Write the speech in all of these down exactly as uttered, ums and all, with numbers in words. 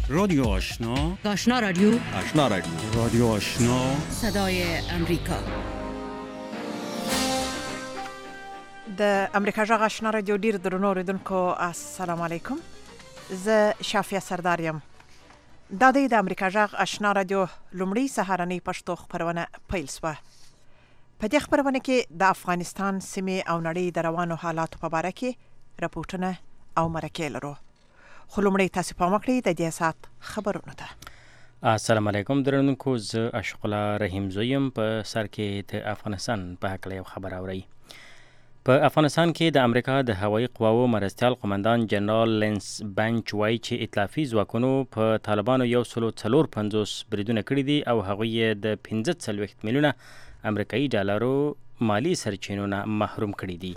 رادیو آشنا، آشنا رادیو، آشنا رادیو، رادیو آشنا، صدای امریکا. د امریکا جغ آشنا رادیو ډیر درنو اوریدونکو السلام علیکم. زه شافیه سردار یم. دا د امریکا جغ آشنا رادیو لومړی سهارنۍ پښتو خبرونه پیل شوه. په دې خبرونه کې د افغانستان سیمې او نړۍ د روانو حالاتو په اړه کې راپورټونه او مرکې لرو. خو لومړی تاسو پام وکړئ د دې سات خبرونو ته. السلام علیکم درنونکو، زه اشق الله رحیم زویم. په سر کې د افغانستان په حق یو خبر اورئ. په افغانستان کې د امریکا د هوایي قواو مرستیال قومندان جنرال لینس بنچ وایي چې ائتلافي ځواکونو په طالبانو یو سلو څلور پنځوس بریدونه کړي دي او هغوی یې د پنځه څلوېښت میلیونه امریکایي ډالرو مالی سرچینو نه محروم کړي دي.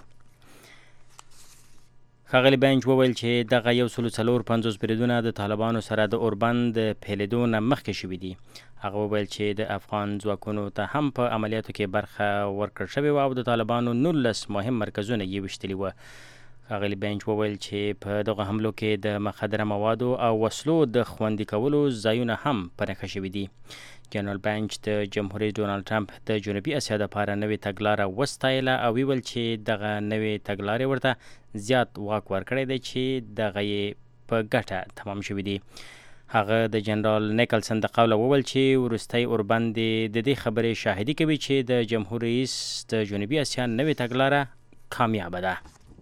ښاغلي بنچ وویل چې دغه یو سلو څلور پنځوس بریدونه د طالبانو سره د اوربند د پیلېدو نه مخکې شوي دي. هغه وویل چې د افغان ځواکونو ته هم په عملیاتو کې برخه ورکړل شوې وه او د طالبانو نولس مهم مرکزونه یې ویشتلي وه. ښاغلي بنچ وویل چې په دغه حملو کې د مخدره موادو او وسلو د خوندي کولو ځایونه هم په نښه شوي دي. جنرال بنچ د جمهور رئیس ډونالډ ټرمپ د جنوبي اسیا دپاره نوې تګلاره وستایله او ویل چې دغه نوې تګلارې ورته زیات واک ورکړی دی چې دغه یې په ګټه تمام شوي دي. هغه د جنرال نیکلسن د قوله وویل چې وروستی اوربند د دې خبرې شاهدي کوي چې د جمهور رئیس د جنوبي اسیا نوې تګلاره کامیابه ده.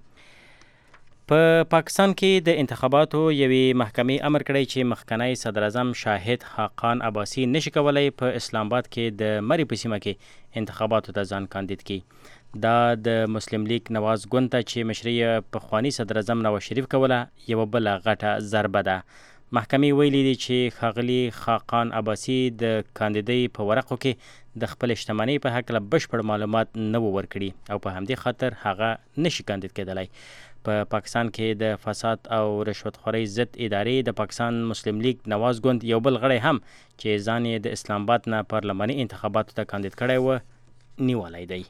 په پاکستان کې د انتخاباتو یوې محکمې امر کړی چې مخکنی صدر اعظم شاهد حقان عباسي نشي کولی په اسلام آباد کې د مري په سیمه کې انتخاباتو ته ځان کاندید کړي. دا د مسلم لیگ نواز ګوند ته چې مشري یې پخواني صدر اعظم نواز شریف کوله یوه بله غټه ضربه ده. محکمې ویلي دي چې ښاغلي خاقان عباسي د کاندیدۍ په ورقو کې د خپل شتمنۍ په هکله بشپړ معلومات نه وو ورکړي او په همدې خاطر هغه نشي کاندید کېدلی. په پاکستان کې د فساد او رشوتخورۍ ضد ادارې د پاکستان مسلم لیگ نواز ګوند یو بل غړی هم چې ځان یې د اسلام آباد نه پارلماني انتخاباتو ته کاندید کړی و نیولی دی.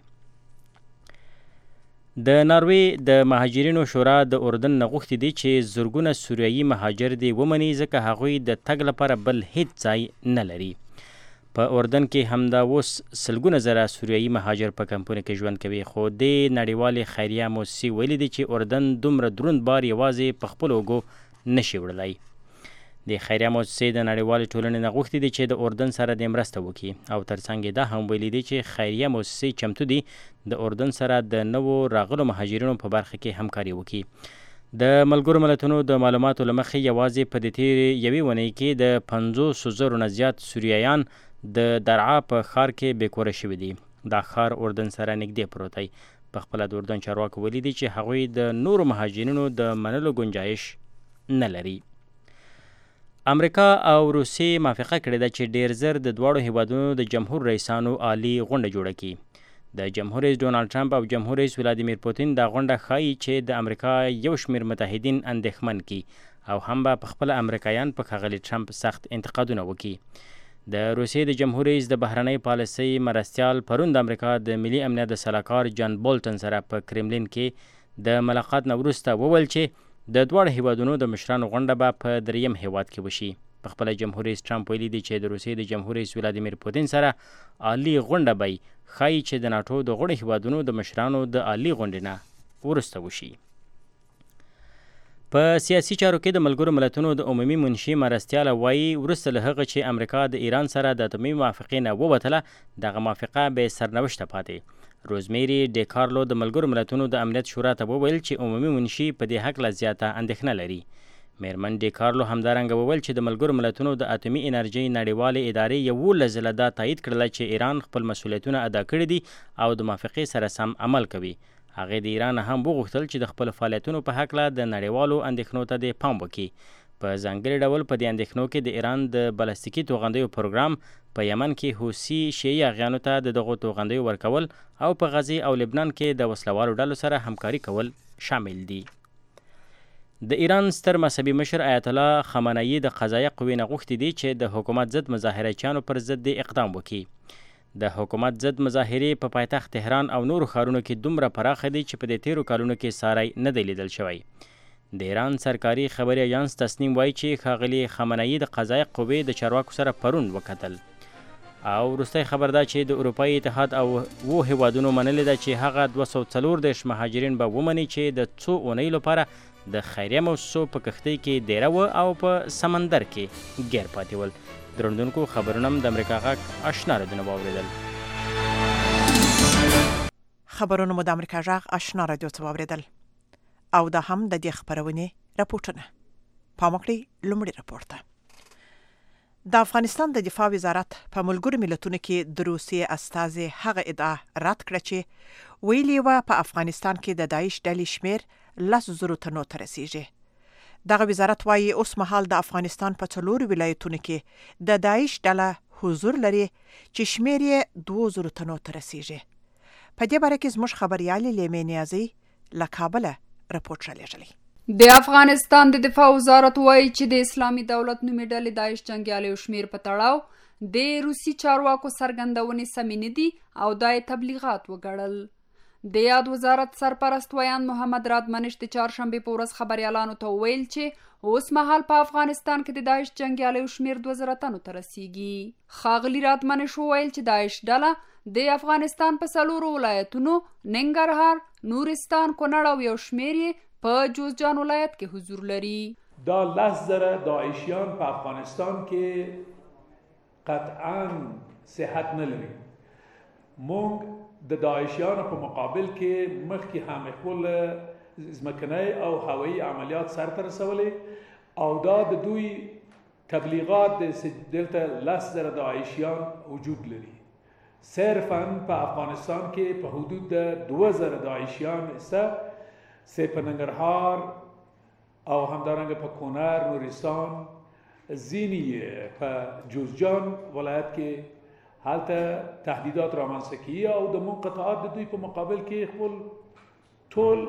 د ناروې د مهاجرینو شورا د اردن نه غوښتي دي چې زرګونه سوریایي مهاجر دې ومني ځکه هغوی د تګ لپاره بل هیڅ ځای نه لري. په اردن کې همدا اوس سلګونه زره سوریایي مهاجر په کمپونو کې ژوند کوي، خو دې نړیوالې خیریه موسسې ویلي دي چې اردن دومره دروند بار یوازې په خپلو اوږو نشي وړلی. د خیریه موسسې د نړیوالې ټولنې نه غوښتي دي چې د اردن سره د مرسته وکړي او ترڅنګ یې دا هم ویلي دي چې خیریه موسسې چمتو دي د اردن سره د نوو راغلو مهاجرینو په برخه کې همکاري وکړي. د ملګرو ملتونو د معلوماتو له مخې یوازې په دې تېرې یوې اونۍ کې د پنځوسو زرو نه زیات سوریایان د درعا په ښار کې بېکوره شوي دي. دا ښار اردن سره نږدې پروت دی. په خپله د اردن چارواکو ویلي دي چې هغوی د نورو مهاجرینو د منلو گنجایش نه لري. امریکا او روسیې موافقه کړې ده چې ډیر زر د دواړو هیوادونو د جمهور رئیسانو عالي غونډه جوړه کړي. د جمهور رئیس ډونالډ ټرمپ او جمهور رئیس ولادیمیر پوتین دا غونډه ښایي چې د امریکا یو شمېر متحدین اندېښمن کړي او هم به په خپله امریکایان په ښاغلي ټرمپ سخت انتقادونه وکړي. د روسیې د جمهور رئیس د بهرنۍ پالیسۍ مرستیال پرون د امریکا د ملي امنیت د سلاکار جان بولټن سره په کرملین کې د ملاقات نه وروسته وویل چې د دواړو هیوادونو د مشرانو غونډه به په دریم هیواد کې وشي. په خپله جمهور رئیس ټرمپ ویلي دي چې د روسیې د جمهور رئیس ولادیمیر پوتین سره عالي غونډه به ښایي چې د ناټو د غړو هیوادونو د مشرانو د عالي غونډې نه وروسته وشي. په سیاسي چارو کې د ملګرو ملتونو د عمومي منشي مرستیاله وایي وروسته له هغه چې امریکا د ایران سره د اتومي موافقې نه ووتله دغه موافقه بې سرنوشته پاتې. روزمیری ډیکارلو د ملګرو ملتونو د امنیت شورا ته وویل چې عمومي منشي په دې هکله زیاته اندېښنه لري. میرمن ډیکارلو همدارنګه وویل چې د ملګرو ملتونو د اتومي انرژۍ نړیوالې ادارې یولس ځله دا تایید کړله چې ایران خپل مسؤلیتونه ادا کړي دي او د موافقې سره سم عمل کوي. هغې د ایران هم وغوښتل چې د خپلو فعالیتونو په هکله د نړیوالو اندېښنو ته دې پام وکړي. په ځانګړي ډول په دې اندېښنو کې د ایران د بلستیکي توغندیو پروګرام، په یمن کې حوثي شیعي اغیانو ته د دغو توغندیو ورکول او په غزې او لبنان کې د وسلوالو ډلو سره همکاري کول شامل دي. د ایران ستر مذهبي مشر آیت الله خامنه‌ای د قضایه قوې نه غوښتي دي چې د حکومت ضد مظاهرچیانو پر ضد اقدام وکړي. د حکومت ضد مظاهرې په پایتخت تهران او نورو ښارونو کې دومره پراخه دي چې په دې تیرو کالونو کې ساری نه دی لیدل شوی. د ایران سرکاري خبري اژانس تسنیم وایي چې ښاغلي خامنه‌ای د قضایي قوې د چارواکو سره پرون وکتل او وروستی خبر دا چې د اروپایي اتحاد او اوو هیوادونو منلې ده چې هغه دوه سوه څلور دېرش مهاجرین به ومني چې د څو اونیو لپاره د خیریه موسسو په کښتۍ کې دیره وه او په سمندر کې ګیر پاتې ول. درندونکو خبرونه هم د امریکا غږ آشنا رادیو نه واورېدل. خبرونه مو د امریکا غږ آشنا رادیو څخه واورېدل او دا هم د دې خبرونې راپورټونه. پام وکړئ لومړی راپور ته. د افغانستان د دفاع وزارت په ملګرو ملتونو کې د روسیې استازي هغه ادعا رد کړه چې ویلي وه په افغانستان کې د داعش ډلې شمېر لس زرو تنو ته رسیږي. دغه وزارت وایي اوس مهال د افغانستان په څلورو ولایتونو کې د داعش ډله حضور لري چې شمېر یې دوه زرو تنو ته رسیږي. په دې باره کې زموږ خبریالې لیمې نیازي له کابله راپورټ رالیږلی. د افغانستان د دفاع وزارت وایي چې د اسلامي دولت نومي ډلې داعش جنګیالیو شمېر په تړاو د روسي چارواکو څرګندونې سمې نه دي او دا یې تبلیغات وګڼل. د یاد وزارت سرپرست ویان محمد رادمنش د چهارشنبې په ورځ خبریالانو ته وویل چې اوس مهال په افغانستان کې د داعش جنګیالیو شمېر دوه زره تنو ته رسیږي. ښاغلي رادمنش وویل چې داعش ډله د افغانستان په څلورو ولایتونو ننګرهار، نورستان، کونړ او یو شمېر یې په جوزجان ولایت کې حضور لري. دا لس زره داعشیان په افغانستان کې قطعا صحت نه لري. مونږ د داعشیانو په مقابل کې مخکې هم خپل ځمکنی او هوایي عملیات سرته رسولي او دا د دوی تبلیغات دلته لس زره داعشیان وجود لري. صرفا په افغانستان کې په حدود د دوه زره داعشیان سه سه په ننګرهار او همدارنګه په کونړ، نورستان، ځینې په جوزجان ولایت کې هلته تهدیدات رامنځته کیږي او د منقطعات د دوی په مقابل کې خپل ټول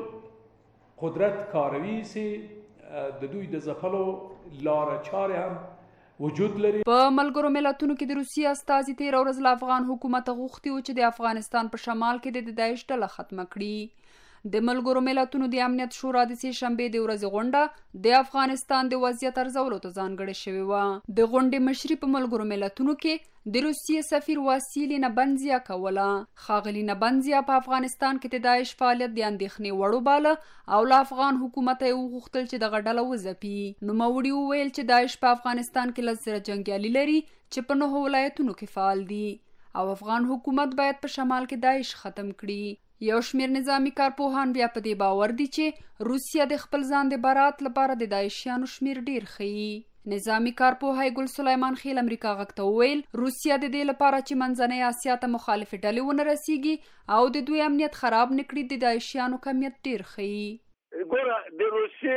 قدرت کاروي چې د دوی د ځپلو لاره چارې هم وجود لري. په ملګرو ملتونو کې د روسیې استازي تېره ورځ له افغان حکومت غوښتي وو چې د افغانستان په شمال کې د داعش ډله ختمه کړي. د ملګرو ملتونو د امنیت شورا د سې شنبې د ورځې غونډه د افغانستان د وضعیت ارزولو ته ځانګړې شوې وه. د غونډې مشري په ملګرو ملتونو کې د روسیې سفیر واسیلی نبنزیا کوله. ښاغلي نبنزیا په افغانستان کې د داعش فعالیت د اندېښنې وړ وباله او له افغان حکومت یې وغوښتل چې دغه ډله وځپي. نوموړي وویل چې داعش په افغانستان کې لس زره جنګیالي لري چې په نهو ولایتونو کې فعال دي او افغان حکومت باید په شمال کې داعش ختم کړي. یو شمیر نظامی کارپوهان بیا په دې باور دي چې روسیه د خپل ځان د برات لپاره د داعشیانو شمیر ډیر ښیي. نظامی کارپوهی ګل سلیمان خیل امریکا غږ ته وویل روسیه د دې لپاره چې منځنۍ اسیا ته مخالفې ډلې ونه رسیږي او د دوی امنیت خراب نه کړي د داعشیانو کمیت ډیر ښیي. ګوره د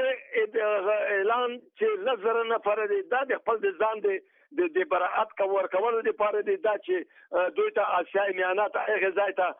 روسیې اعلان چې لس زره نفره دی دا د خپل د ځان د د برائت کور کولو لپاره دی دا چې دوی ته اسیاي میانات هغه ځای ته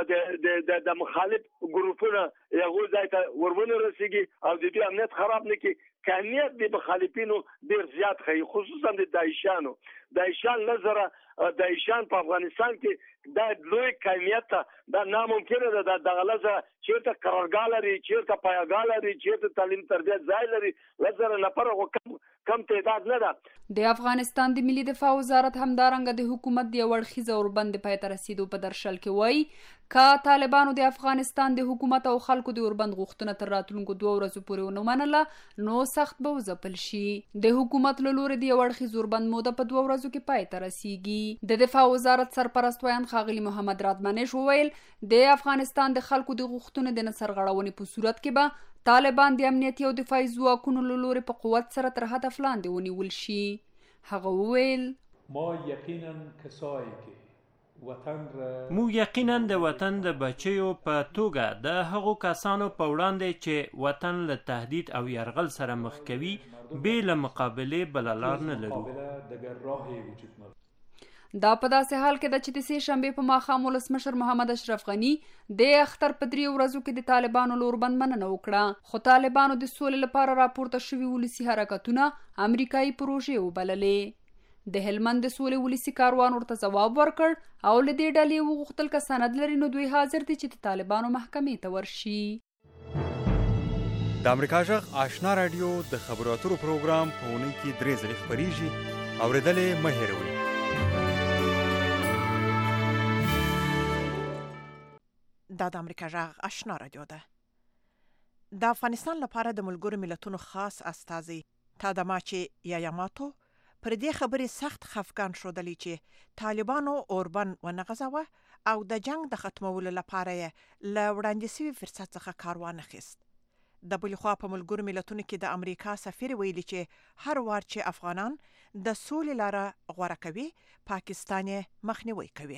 د د مخالف ګروپونه یو ځای ته ورونه رسیږي او د دې امنیت خراب نه کی کمیت د مخالفینو ډیر زیات خي خصوصا د داعشانو داعشان نظر داعشان په افغانستان کې دا لوی کمیت دا ناممکن ده د دغلزه چیرته قرارګاه لري چیرته پایګاه لري چیرته تعلیم تربیت ځای لري لزر نفر کم کم تعداد نه ده. د افغانستان د ملي دفاع وزارت همدارنګه د حکومت د وړخیزه اوربند پای ته رسیدو په درشل کې وایي که طالبانو د افغانستان د حکومت او خلکو د اوربند غوښتنه تر راتلونکو دوه ورځو پورې ونه منله نو سخت به وځپل شي. د حکومت له لوري د وړخیز اوربند موده په دوه ورځو کې پای ته رسیږي. د دفاع وزارت سرپرست ویان ښاغلي محمد رادمنش وویل د افغانستان د خلکو د غوښتنې د نه سرغړونې په صورت کې به طالبان د امنیتي او دفاعي ځواکونو له لوري په قوت سره تر هدف لاندې ونیول شي. هغه وویل ما یقینا کسایی که وطن را مو یقینا د وطن د بچیو په توګه د هغو کسانو په وړاندې چې وطن له تهدید او یرغل سره مخ کوي بې له مقابلې بله لار نه لرو. دا په داسې حال کې ده چې د سې شنبې په ماښام ولسمشر محمد اشرف غني د اختر په درې ورځو کې د طالبانو له اوربند مننه وکړه خو طالبانو د سولې لپاره راپورته شوي ولسي حرکتونه امریکایي پروژې وبللې. د هلمند د سولې ولسي کاروان ورته ځواب ورکړ او له دې ډلې وغوښتل که سند لري نو دوی حاضر دي چې د طالبانو محکمې ته ورشي. د امریکا غږ آشنا رادیو د خبرو اترو پروګرام په اونۍ کې درې ځلې خپرېږي. اورېدلې مه هېروئ. دا د امریکا غږ آشنا رادیو ده. د افغانستان لپاره د ملګرو ملتونو خاص استازي تاداماچی یایاماتو پر دې خبرې سخت خفګان شودلی چې طالبانو اوربن ونغځاوه او د جنگ د ختمولو لپاره یې له وړاندې شوي فرصت څخه کار وانخیست. د بلې خوا په ملګرو ملتونو کې د امریکا سفیر ویلي چې هر وار چې افغانان د سولې لاره غوره کوي پاکستان یې مخنیوي کوي.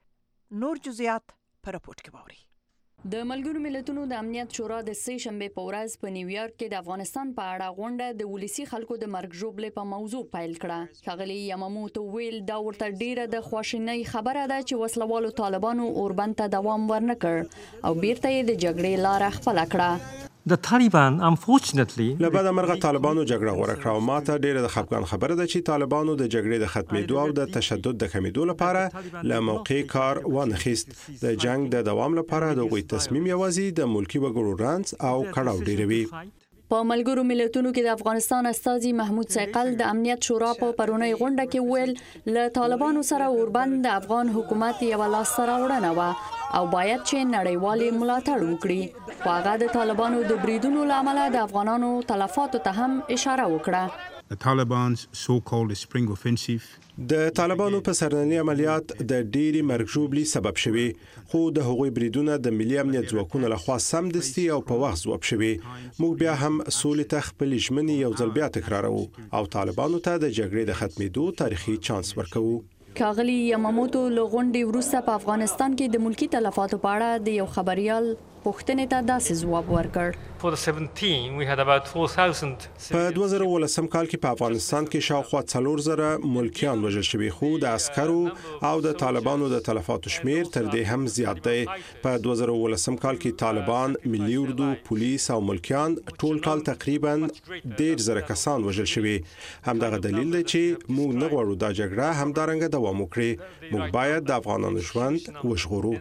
نور جزئیات په راپورټ کې واورئ. د ملګرو ملتونو د امنیت شورا د سه شنبه په ورځ په نیویارک کې د افغانستان په اړه غونډه د ولسی خلکو د مرګ ژوبلې په موضوع پیل کړه. ښاغلي یاماموتو ویل دا ورته ډیره د خواشینۍ خبره ده چې وسلوالو طالبانو اوربند ته دوام ورنکړ او بیرته یې د جګړې لاره خپله کړه. The Taliban unfortunately لبعد مرغه طالبانو جګړه غوړه کړه او ماته ډیره د خپګان خبره ده چې طالبانو د جګړې د ختمېدو او د تشدد د کمیدو لپاره له موقع کار وانخیست. د جنگ د دوام لپاره د غوي تصمیم یوازې د ملکی وګړو رانس او کړهو ډیروي. په ملګرو ملتونو کې د افغانستان استازي محمود سیقل د امنیت شورا په پرونی غونډه کې ویل له طالبانو سره اوربند د افغان حکومت یو لاس سره وړنه و او باید چې نړیوالې ملاتړ وکړي. خو هغه د طالبانو د بریدونو له امله د افغانانو تلفاتو ته هم اشاره وکړه. The Taliban's so-called spring offensive د طالبانو په سرنني عملیات د ډېری مرګ ژوبلې سبب شوي، خو د هغوی بریدونه د ملي امنیت ځواکونو لخوا سمدستي او په وخت ځواب شوي. موږ بیا هم سولې ته خپل ژمنې یو ځل بیا تکراروو او طالبانو ته د جګړې د ختمېدو تاریخي چانس ورکوو. ښاغلي یاماموتو له غونډې وروسته په افغانستان کې د ملکی تلفاتو په اړه د یو خبريال پوښتنې ته داسې ځواب ورکړ. For the seventeen we had about four thousand. په دوه زره ولسم کال کې په افغانستان کې شاوخوا څلور زره ملکیان وژل شوي، خو د عسکرو او د طالبانو د تلفاتو شمیر تر دې هم زیات دی. په دوه زره ولسم کال کې طالبان، ملي اردو، پولیس او ملکیان ټول کال تقریبا ډېر زره کسان وژل شوي. همدغه دلیل دی چې موږ نه غواړو دا جګړه همدارنګه دوام وکړي. موږ باید د افغانانو ژوند وژغورو.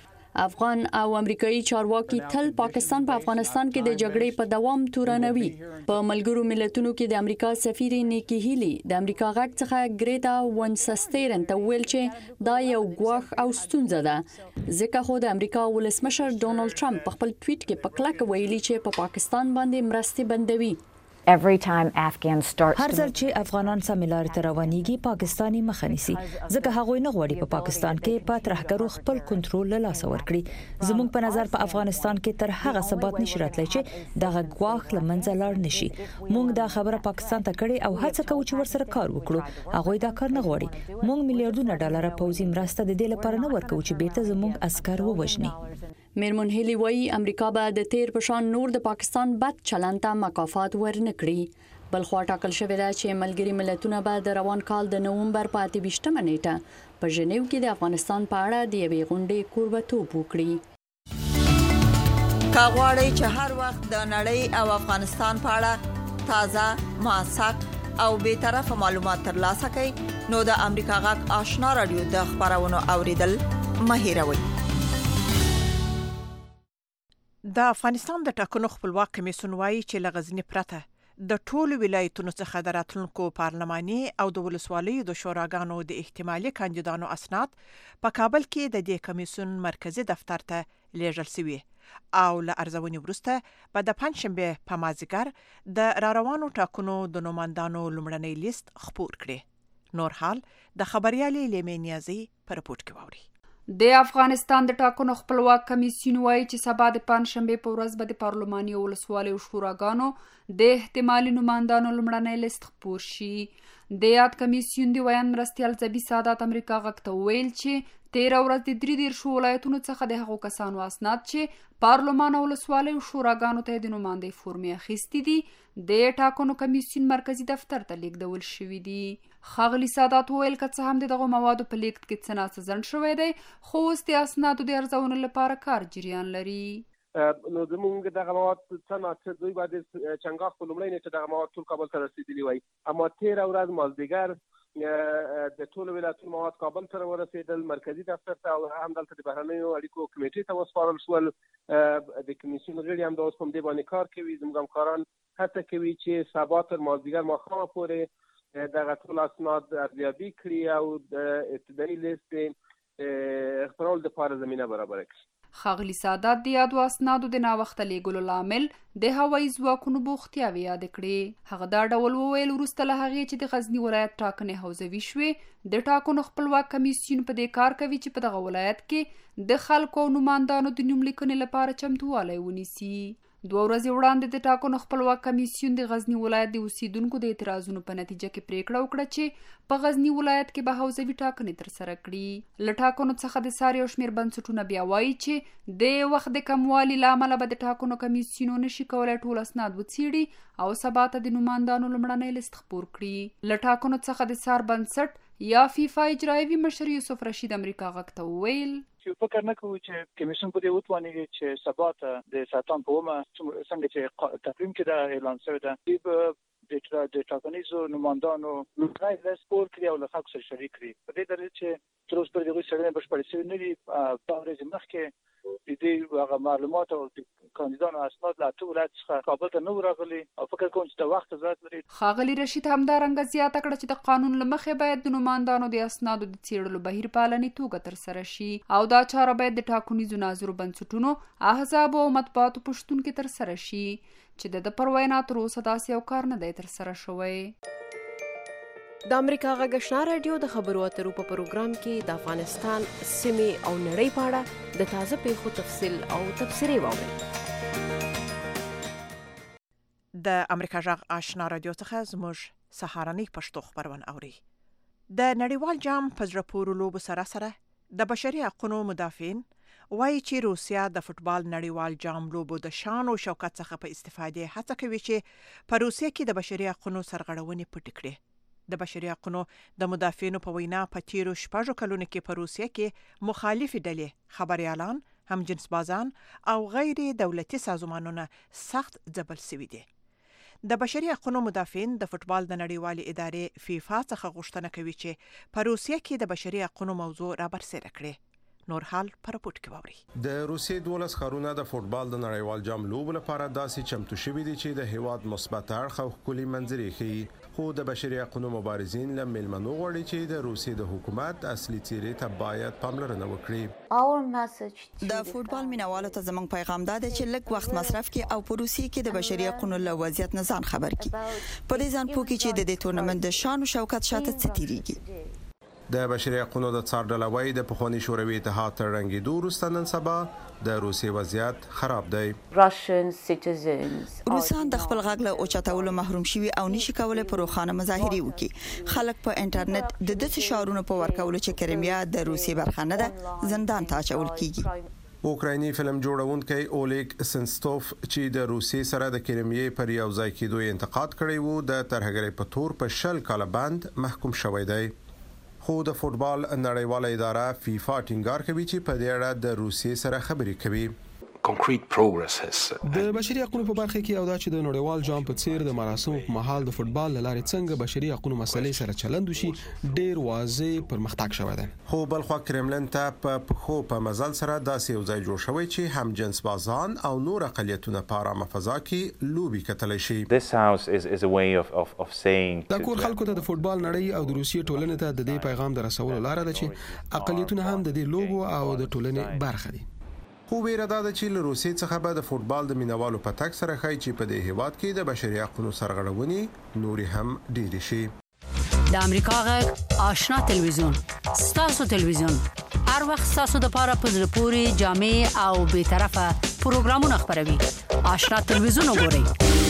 افغان او امریکایي چارواکي تل پاکستان په افغانستان کې د جګړې په دوام تورنوي. په ملګرو ملتونو کې د امریکا سفیر نیکی هیلی د امریکا غږ څخه ګریتا ونسسترن ته ویل چې دا یو ګواښ او ستونزه ده. ځکه خو د امریکا ولسمشر ډونالد ټرمپ په خپل ټویټ کې په کلکه ویلي چې په پا پاکستان باندې مرستې بندوي. Every time Afghans start هر ځل چې افغانان سمیلار ته روانيږي پاکستاني مخه نیسي، ځکه هغوی نه غواړي په پا پاکستان کې په ترهګرو خپل کنټرول له لاسه ورکړي. زموږ په نظر په افغانستان کې تر هغه ثبات نشي راتلی چې دغه ګواښ له منځه لاړ نشي. موږ دا خبره پاکستان ته کړې او هڅه کوو چې ورسره کار وکړو. هغوی دا کار نه غواړي. موږ میلیارډونه ډالر پوځي مرسته د دې لپاره نه ورکوو چې بیرته زموږ عسکر ووژني. میرمن هیلی وایي امریکا به د تیر پشان نور د پاکستان بد چلند ته مکافات ورنکړي. بل خوا ټاکل شوې ده چې ملګري ملتونه به د روان کال د نومبر په اته ویشتمه نیټه په ژنیو کې د افغانستان په اړه د یوې غونډې کوربتوب وکړي. که غواړئ چې هر وخت د نړۍ او افغانستان په اړه تازه، موثق او بی‌طرفه معلومات ترلاسه کړئ نو د امریکا غږ آشنا رادیو د خبرونو اوریدل مه هېروئ. د افغانستان د ټاکنو خپلواک کمیسیون وایي چې له غزني پرته د ټولو ولایتونو څخه د راتلونکو پارلماني او د ولسوالیو د شوراګانو د احتمالي کاندیدانو اسناد په کابل کې د دې کمیسیون مرکزی دفتر ته لیږل شوي او له ارزونې وروسته به د پنځشنبه په مازیګر د راروانو ټاکنو د نوماندانو لومړنی لیست خپور کړي. نور حال د خبريالي لیمې نیازي په رپورټ کې واوري. د افغانستان د ټاکنو خپلواک کمیسیون وایي چې سبا د پنځشنبه په ورځ به د پارلماني او ولسوالیو شوراګانو د احتمالي نوماندانو لومړنی لیست خپور شي. د یاد کمیسیون د ویان مرستیال زبی سادات امریکا غږ ته ویل چې تیر ورځ د درې دیرشو ولایتونو څخه د هغو کسانو اسناد چې پارلمان او ولسوالیو شوراګانو ته د نوماندۍ فورمې اخیستې دي د ټاکنو کمیسیون مرکزی دفتر ته لیږدول شوي دي. ښاغلي سادات وویل که څه هم د دغو موادو په لیږد کې څه ناڅه ځنډ شوی دی، خو اوس د اسنادو د ارزونې لپاره کار جریان لري. نو زمونږ دغه مواد څه ناڅه دوی باید چنګاښ په لومړۍ نیټه دغه مواد ټول کابل ته رسېدلي وای، اما تېره ورځ مازدیګر د ټولو ولایتونو مواد کابل ته ورسېدل، مرکزي دفتر ته، او هم دلته د بهرنیو اړیکو کمیټې ته وسپارل شول. د کمیسیون غړي هم د اوس په دې باندې کار کوي. زموږ همکاران هڅه کوي چې سبا تر مازدیګر ماښامه پورې دغه ټول اسناد ارزیابي کړي او د ابتدایي لیست خپرولو لپاره زمینه برابره کړي. ښاغلي سادات د یادو اسنادو د ناوخته لیږلو لامل د هوایي ځواکونو بوختیاوې یادې کړې. هغه دا ډول وویل وروسته له هغې چې د غزني ولایت ټاکنې حوزوي شوې، د ټاکنو خپلواک کمیسیون په دې کار کوي چې په دغه ولایت کې د خلکو او نوماندانو د نوم لیکنې لپاره چمتووالی ونیسي. دوه ورځې وړاندې د ټاکنو خپلواک کمیسیون د غزني ولایت د اوسیدونکو د اعتراضونو په نتیجه کې پریکړه وکړه چې په غزني ولایت کې به حوزوي ټاکنې ترسره کړي. له ټاکنو څخه د ساري او شمېر بنسټونه بیا وایي چې د وخت د کموالي له امله به د ټاکنو کمیسیونو نشي کولی ټول اسناد وڅېړي او سبا ته د نوماندانو لومړنی لیست خپور کړي. له ټاکنو څخه د سار بنسټ یا فیفا اجرایوي مشر یوسف رشید امریکا غږ ته وویل چې فکر نه کوو چې کمیسیون په دې وتوانېږي چې سبا ته د ساتان په اومه څنګه چې تقویم کې دا اعلان شوی ده د د ټاکنیزو نوماندانو لومړی لیست خپور کړي او له خلکو سره شریک کړي. په دې درجه چې تر اوسه پورې د هغوی څېړنې بشپړې شوې نه دي. په ورځې مخکې د دې هغه معلومات او د کاندیدانو اسناد له اته ولایت څخه کابل ته نه وو راغلي او فکر کوم چې د وخت ضرورت لري. ښاغلي رشید همدارنګه زیاته کړه چې د قانون له مخې باید د نوماندانو د اسنادو د څېړلو بهیر په علني توګه ترسره شي او دا چاره باید د ټاکنیزو ناظرو بنسټونو، احزابو او مطبوعاتو په شتون کې ترسره شي چې د ده پر وینا تر اوسه داسې یو کار نه دی ترسره شوی. د امریکا غږ آشنا راډیو د خبرو اترو په پروګرام کې د افغانستان سیمې او نړۍ په اړه د تازه پیښو تفصیل او تبصرې واورئ. د امریکا غږ آشنا راډیو څخه زموږ سهارنۍ پښتو خبرونه اوري. د نړیوال جام په زړه پورې لوبو سره سره د بشري حقوقو مدافعین وایي چې روسیا د فوتبال نړیوال جام لوبو د شان او شوکت څخه په استفادې هڅه کوي چې په روسیا کې د بشري حقوقو سرغړونې پټې کړي. د بشري حقوقو د مدافعینو په وینا په تیرو شپږو کلونو کې په روسیا کې مخالفې ډلې، خبريالان، هم جنس بازان او غیر دولتي سازمانونه سخت ځپل شوي دي. د بشري حقوقو مدافعین د فوتبال د نړیوالې ادارې فیفا څخه غوښتنه کوي چې په روسیا کې د بشري حقوقو موضوع رابرسېره کړي. نور حال پر پورت کې ووري. د روسیې دولس ښارونه د فوتبال د نړیوال جام لوبو لپاره داسې چمتو شوي دي چې د هیواد مثبت اړخ او ښکلي منظرې ښیي. خو د بشري حقوقو مبارزین له میلمنو غواړي چې د روسیې د حکومت اصلي څیرې ته باید پاملرنه وکړي. د فوتبال مینوالو ته زموږ پیغام دا دی چې لږ وخت مصرف کړي او په روسیې کې د بشري حقوقو له وضعیت نه ځان خبر کړي. په دې ځان پوه کړي چې د دې تورنمنت د شان او شوکت شاته څه تیریږي. د بشري حقوقو د څار ډلوۍ د پخواني شوروي اتحاد تر رنګېدو وروسته نن سبا د روسیې وضعیت خراب دی. روسان د خپل غږ له اوچتولو محروم شوي او نشي کولای په روښانه مظاهرې وکړي. خلک په انټرنیټ د داسې شعارونو په ورکولو چې کرمیا د روسیې برخه نه ده زندان ته اچول کیږي. اوکرایني فلم جوړونکی اولیګ سنستوف چې د روسیې سره د کرمیا پر یو ځای کېدو انتقاد کړی وو، د ترهګرۍ په تور په شل کاله بند محکوم شوی دی. خو د فوتبال نړیواله اداره فیفا ټینګار کوي چې په دې اړه د روسیې سره خبرې کوي. د بشري حقوقو په برخه کې او دا چې د نړیوال جام په څیر د مراسمو په مهال د فوتبال لارې څنګه بشري حقوقو مسلې سره چلند وشي ډیر واضح پرمختګ شوی دی. خو بلخوا کرملن ته په خو په مزل سره داسې یو ځای جوړ شوی چې هم جنس بازان او نور اقلیتونه په آرامه فضا کې لوبي کتلی شي. دا کور خلکو ته د فوتبال نړۍ او د روسیې ټولنې ته د دې پیغام د رسولو لاره ده چې اقلیتونه هم د دې لوبو او د ټولنې برخه دي. خو ویره دا ده چې له روسیې څخه به د فوتبال د مینوالو په تک سره ښایي چې په دې هیواد کې د بشري حقوقو سرغړونې نورې هم ډېرې شي. د امریکا غږ آشنا تلویزیون ستاسو تلویزیون هر وخت ستاسو د پاره په زړه پورې جامع او بې طرفه پروګرامونه خپروي. آشنا تلویزیون وګورئ.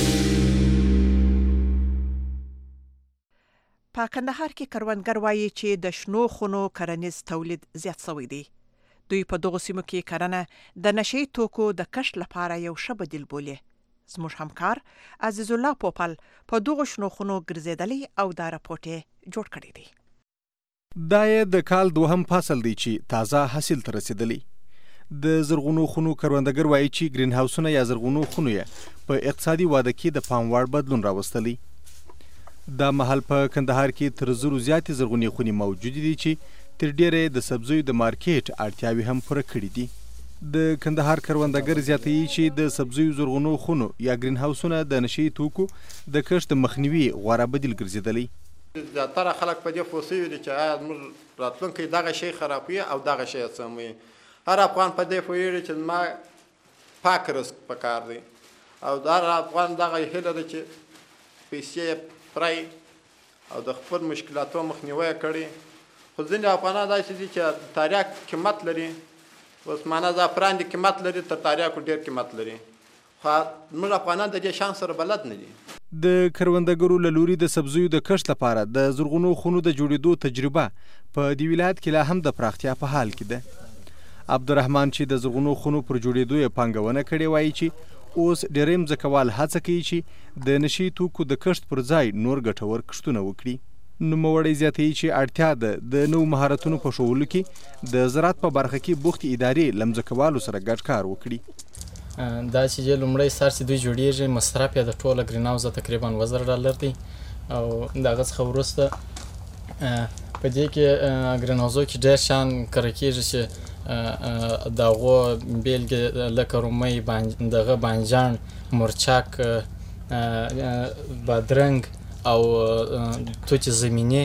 په کندهار کې کروندګر وایي چې د شنو خونو کرنیز تولید زیات شوی دی. دوی په دغه سیمو کې کرنه د نشئی توکو د کښت لپاره یو ښه بدیل بولي. زموږ همکار عزیز الله پوپل په دغه شنو خونو ګرځېدلی او دا راپورټ یې جوړ کړی دی. دا یې د کال دوهم فصل دی چې تازه حاصل ته رسېدلی. د زرغونو خونو کروندګر وایي چې ګرین هاوسونه یا زرغونو خونو یې په اقتصادي واده کې د پام وړ بدلون راوستلی. دا مهال په کندهار کې تر زرو زیاتې زرغونې خونې موجودې دي چې تر ډیره د سبزیو د مارکیټ اړتیاوې هم پوره کړي دي. د کندهار کروندګر زیاتوي چې د سبزیو زرغونو خونو یا ګرین هاوسونه د نشي توکو د کښت مخنیوي غوره بدیل ګرځېدلی. زیاتره خلک په دې پوه سوي دي چې آیا زموږ راتلونکی دغه شی خرابوي او دغه شی سموي. هر افغان په دې پوهېږي چې زما پاک رزق پکار دی او دا هر افغان دغه هیله ده چې پیسې پرای او د خپل مشکلاتو مخنیوی کړي. خو ځینې افغانان داسې دي چې تریاک قیمت لري، اوس معنا زعفران د قیمت لري، تر تریاکو ډېر قیمت لري، خو زموږ افغانان د دې شان سره بلد نه دي. د کروندګرو له لوري د سبزیو د کښت لپاره د زرغونو خونو د جوړېدو تجربه په دې ولایت کې لا هم د پراختیا په حال کې ده. عبدالرحمن چې د زرغونو خونو پر جوړېدو یې پانګونه کړې وایي چې اوس ډېری مځکوال هڅه کوي چې د نشي توکو د کښت پر ځای نور ګټور کښتونه وکړي. نوموړی زیاتوي چې اړتیا ده د نوو مهارتونو په ښوولو کې د زراعت په برخه کې بوختې ادارې له مځکوالو سره ګډ کار وکړي. دا چې یې لومړی سر چې دوی جوړېږي مصرف یې د ټوله ګرین هاوسه تقریبا اووه زره ډالر دی او د هغه څخه وروسته په دې کې ګرین هاوسو کې ډېر شیان کره کېږي چې د هغو بېلګې لکه رومۍ، دغه بانجان، مرچک، بادرنګ او توتې زمینې.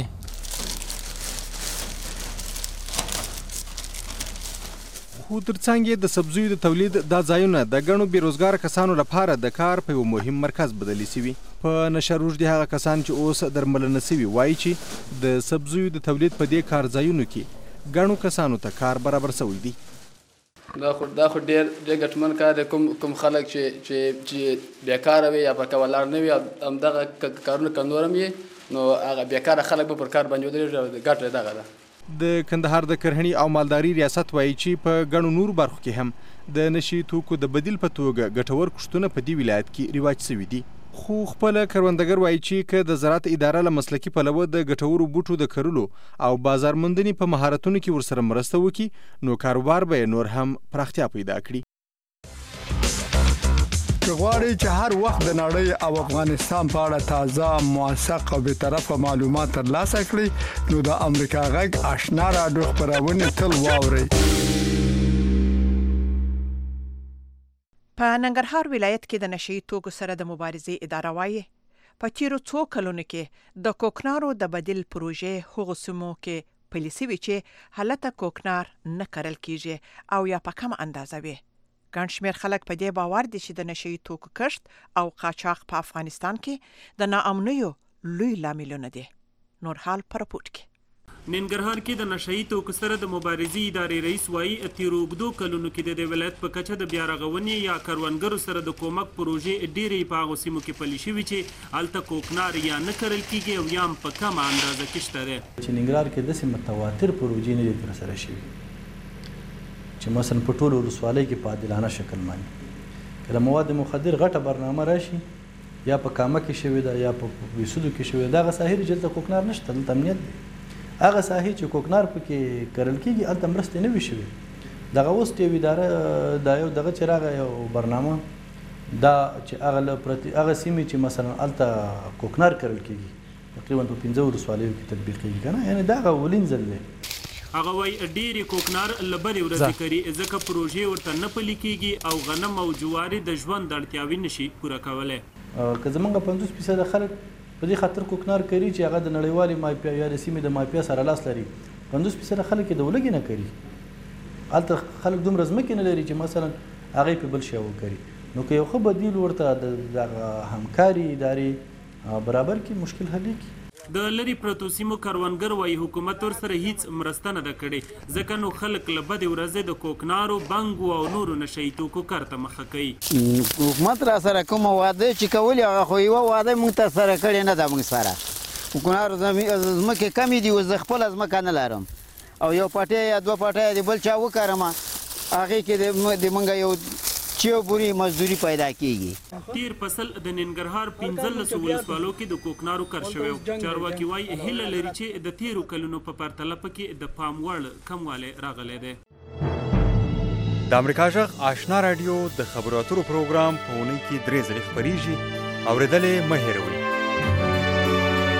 خو ترڅنګ یې د سبزیو د تولید دا ځایونه د ګڼو بېروزګاره کسانو لپاره د کار په یو مهم مرکز بدلې سوي. په نشه روږدي هغه کسان چې اوس درملنه سوي وایي چې د سبزیو د تولید په دې کار ځایونو کې ګڼو کسانو ته کار برابر سوی دی. دا خو دا خو ډېر ډېر ګټمن کار دی. کوم کوم خلک چې چې چې بیکاره وي یا په کار ولاړ نه وي، همدغه کارونه که نور هم وي نو هغه بیکاره خلک به پر کار باندې ودرېږي. ګټه یې دغه ده. د کندهار د کرهڼې او مالداري ریاست وایي چې په ګڼو نورو برخو کې هم د نشي توکو د بدیل په توګه ګټور کښتونه په دې ولایت کې رواج سوي دي. خو خپله کروندګر وایي چې که د زراعت اداره له مسلکي پلوه د ګټورو بوټو د کرلو او بازار موندنې په مهارتونو کې ورسره مرسته وکړي نو کاروبار به نور هم پراختیا پیدا کړي. که غواړئ چې هر وخت د نړۍ او افغانستان په اړه تازه، موثق او بېطرفه معلومات ترلاسه کړئ نو د امریکا غږ آشنا راډیو خپرونې تل واورئ. په ننګرهار ولایت کې د نشي توکو سره د مبارزې اداره وایي په تیرو څو کلونو کې د کوکنارو د بدیل پروژې هغو سیمو کې پلي سوي چې هلته کوکنار نه کرل کیږي او یا په کمه اندازه وي. ګڼ شمېر خلک په دې باور دي چې د نشي توکو کښت او قاچاق په افغانستان کې د ناامنیو لوی لاملونه دي. نور حال په رپورټ کې. ننګرهار کې د نشي توکو سره د مبارزې ادارې رئیس وایي تیرو اوږدو کلونو کې د ولایت په کچه د بیا رغونې یا کروندګرو سره د کومک پروژې ډېرې په هغو سیمو کې پلي شوي چې هلته کوکنار یا نه کرل کیږي او یا هم په کمه اندازه کې شته دی. چې ننګرهار کې داسې متواتر پروژې نه دي ترسره شوي چې مثلا په ټولو ولسوالیو کې په عادلانه شکل باندې کله مواد مخدر غټه برنامه راشي یا په کامه کې شوې ده یا په ویسودو کې شوې ده، هغه ساحې چې دلته کوکنار نشته، دلته امنیت دی. هغه ساحې چې کوکنار پکې کرل کېږي هلته مرستې نه وي شوې. دغه اوس یو اداره دا یو دغه چې راغی یو برنامه دا چې هغه له پرتې هغه سیمې چې مثلا هلته کوکنار کرل کېږي تقریبا په پنځه ولسوالیو کې تطبیقېږي که نه، یعنې دا هغه اولین ځل دی. هغه وایي ډېرې کوکنار له بلې ورځې کوي ځکه پروژې ورته نه پلي کېږي او غنم او جوارې د ژوند اړتیاوې نشي پوره کولی. که زمونږ پنځوس فیصده خلک په دې خاطر کوکنار کوي چې هغه د نړیوالې مافیا یا د سیمې د مافیا سره لاس لري. پنځوس فیصده خلک یې د ولږې نه کوي. هلته خلک دومره ځمکې نه لري چې مثلا هغه یې په بل شی وکړي. نو که یو ښه بدیل ورته د دغه همکاري ادارې برابر کړي مشکل حل کړي. د لرې پرتو سیمو کروندګر وایي حکومت ورسره هیڅ مرسته نه ده کړې ځکه نو خلک له بدې ورځې د کوکنارو، بنګو او نورو نشهیي توکو کار ته مخه کوي. حکومت را سره کومه وعده چې کولې هغه خو یوه وعده موږ ته سره کړې نه ده. موږ سره کوکنارو ځمکې کمې دي، اوس زه خپله ځمکه نه لرم او یو پټی یا دوه پټی د بل چا وکرم هغې کې د موږ یو چیو بوري مزدوري پیدا کیږي. تیر فصل د ننګرهار پنځلسو ولسوالو کې د کوکنارو کار شوی. چارواکي وایي هیله لري چې د تیرو کلونو په پرتله پکې د پام وړ کموالی راغلی دی. د امریکا غږ آشنا راډیو د خبرو اترو پروګرام په اونۍ کې درې ځلې خپریږي. اورېدل یې مه هېروئ.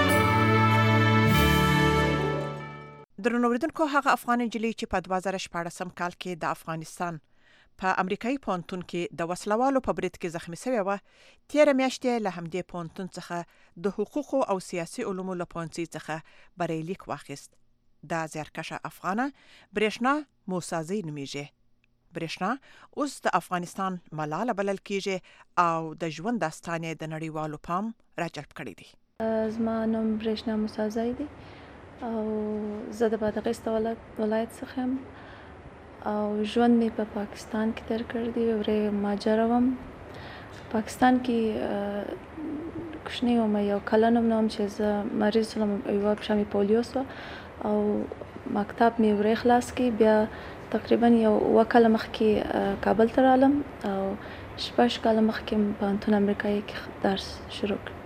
درنو اوریدونکو هغه افغان نجلۍ چې په دوه زره شپاړسم کال کې د افغانستان په امریکایي پونتون کې د وسلوالو په برید کې زخمی شوې و تیر میاشتې له همدې پونتون څخه د حقوقو او سیاسي علومو له پوهنځي څخه بریلیک واخیست. دا زیارکشه افغانه برېښنا موسازی نومیږي. برېښنا اوس د افغانستان ملاله بلل کیږي او د ژوند داستان د نړیوالو پام راجلب کړی دی. زما نوم برېښنا موسازی دی او زه د بادغیس ولایت څخه یم او ژوند مې په پاکستان کې تیر کړی دی. ورې ماجره وم پاکستان کې کوچنی وم، یو کلن وم چې زه مریض شوم، یوه پښه مې پولیو سوه او مکتب مې ورې خلاص کړ. بیا تقریبا یو اووه کاله مخکې کابل ته رالم او شپږ کاله مخکې مې په پوهنتون امریکایي کې درس شروع کړ.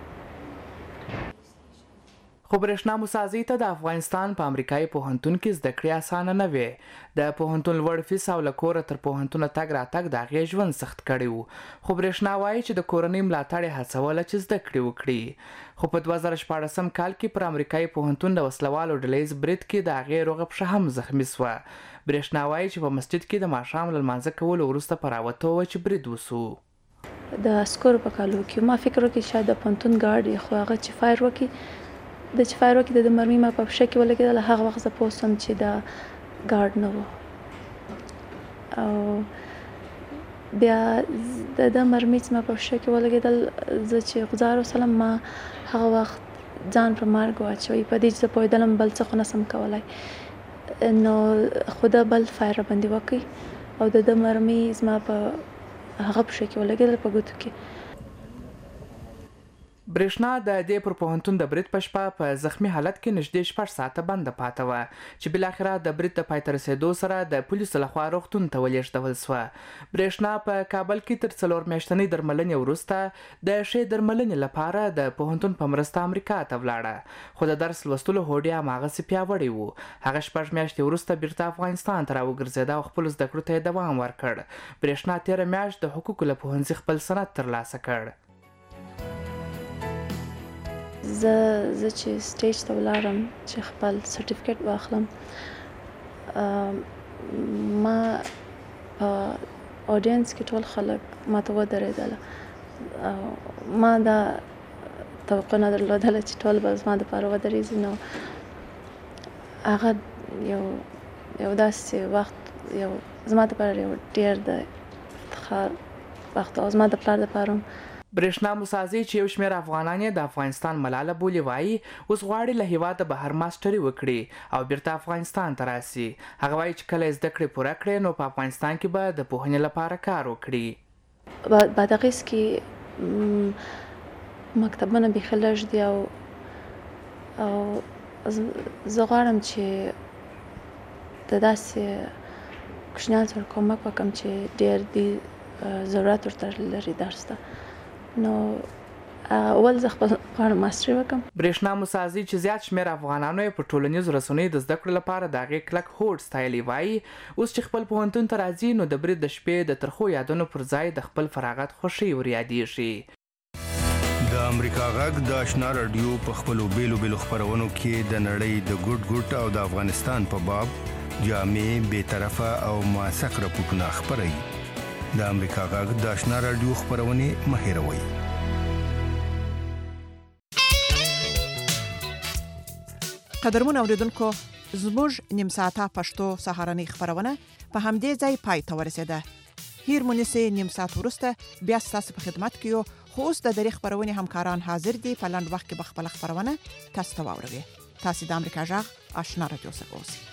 خو برېښنا موسازی ته د افغانستان په امریکایي پوهنتون کې زده کړې اسانه نه وې. د پوهنتون لوړ فیس او له کوره تر پوهنتونه تګ راتګ د هغې ژوند سخت کړی و. خو برېښنا وایي چې د کورنۍ ملاتړ یې هڅوله چې زده کړې وکړي. خو په دوه زره شپاړسم کال کې پر امریکایي پوهنتون د وسلوالو ډلهییز برید کې د هغې روغه پښه هم زخمي سوه. برېښنا وایي چې په مسجد کې د ماښام له لمانځه کولو وروسته په راوتو وه چې برید وسو. د عسکرو په کالو کې ما فکر وکړ شاید د پوهنتون ګارډ خو هغه چې فایر وکړي د چې فایر وکړي د مرمۍ ما په پښه کې ولګېدله. هغه وخت زه پوه شوم چې دا ګارډ نه و او بیا د ده مرمۍ چې ما په پښه کې ولګېدل زه چې غزار وسلم ما هغه وخت ځان پر مرګ واچوي په دې چې زه پوهېدلم بل څه خو نسم کولی نو خو ده بل فایر راباندې وکړي او د ده مرمۍ زما په هغه پښه کې ولګېدل په ګوتو کې. برېښنا د دې پر پوهنتون د برید په شپه په زخمی حالت کې نږدې شپږ ساعته بنده پاته وه چې بالاخره د برید د پای ته رسېدو سره د پولیسو لخوا روغتون ته ولېږدول سوه. برېښنا په کابل کې تر څلور میاشتنۍ درملنې وروسته د ښې درملنې لپاره د پوهنتون په مرسته امریکا ته ولاړه. خو د درس لوستلو هوډ یې هماغسې پیاوړی و. هغه شپږ میاشتې وروسته بیرته افغانستان ته راوګرځېده او خپلو زده کړو ته یې دوام ورکړ. برېښنا تېره میاشت د حقوقو له پوهنځي خپل سند ترلاسه کړ. زه زه چې سټیج ته ولاړم چې خپل سرټیفیکیټ واخلم ما په اودینس کې ټول خلک ما ته ودرېدله. ما دا توقع نه درلودله چې ټول به زما دپاره ودرېږي. نو هغه یو یو داسې وخت یو زما دپاره یو ډېر د افتخار وخت او زما د پلار دپاره هم. برېښنا موسازی چې یو شمېر افغانان یې د افغانستان ملاله بولي وایي اوس غواړي له هېواده بهر ماسټري وکړي او بیرته افغانستان ته راسي. هغه وایي چې کله یې زده کړې پوره کړې نو په افغانستان کې به د پوهنې لپاره کار وکړي. بادغیس کې مکتبونه بیخي لږ دي او او زه غواړم چې د داسې کوچنیانو سره کومک وکړم چې ډېر دي ضرورت ورته لري درس ته. نو اول زه خپل غواړم ماسټري وکړم. برېښنا موسازی چې زیات شمېر افغانانو یې په ټولنیزو رسنیو د زده کړو لپاره د هغې کلک هوډ ستایلی وایي اوس چې خپل پوهنتون ته راځي نو د برید د شپې د ترخو یادونو پر ځای د خپل فراغت خوښۍ ور یادېږي. د امریکا غږ د آشنا رادیو په خپلو بیلو بیلو خپرونو کې د نړۍ د ګوټ ګوټ او د افغانستان په باب جامع بېطرفه او موثق راپورټونه خپروي. د امریکا غږ د آشنا رادیو خپرونې مه هېروئ. قدرمن اوریدونکو زموږ نیم ساعته پښتو سهارنۍ خپرونه په همدې ځای پای ته ورسېده. هیر مونږ نیم ساعت وروسته بیا ستاسو په خدمت کې یو خو اوس د درې خپرونې همکاران حاضر دي. په لنډ وخت کې به خپله خپرونه تاسو ته واوروي. تاسو د امریکا غږ آشنا رادیو سره اوسئ.